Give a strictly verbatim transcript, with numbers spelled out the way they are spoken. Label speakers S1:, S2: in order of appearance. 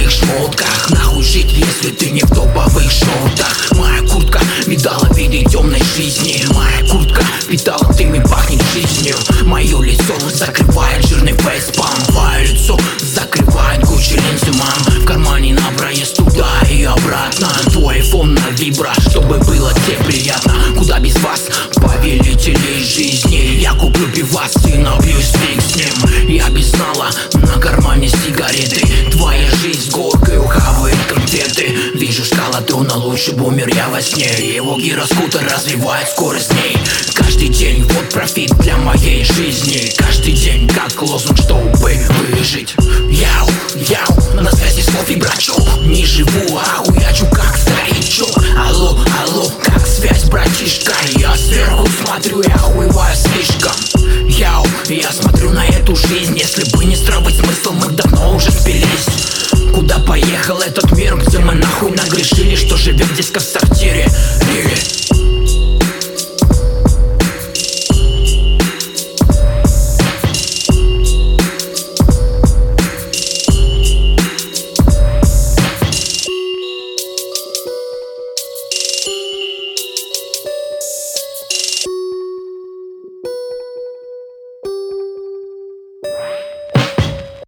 S1: своих шмотках. Нахуй жить, если ты не в топовых шортах. Моя куртка видала виды темной жизни. Моя куртка питала дым и пахнет жизнью. Мое лицо закрывает жирный фейспалм. Твое лицо закрывает куча линзы, мам. В кармане на проезд туда и обратно. Твой айфон на вибро, чтобы было тебе приятно. Куда без вас, повелители жизни. Я куплю пивас и напьюсь фиг с ним. Я без знала, на кармане сигареты. Твоя жизнь с горкой ухавает конфеты. Вижу шкалатрон, но лучше бы умер я во сне. Его гироскутер развивает скорость дней. Каждый день вот профит для моей жизни. Каждый день как лозунг, чтобы выжить. Яу, яу, на связи слов и брачок. Не живу, а хуячу как старичок. Алло, алло, как связь, братишка? Я сверху смотрю, я охуеваю слишком. Яу, я смотрю на эту жизнь. Если бы не здравый смысл, мы давно уже спились. Куда поехал этот мир, где мы нахуй нагрешили, что живем здесь как в сортире?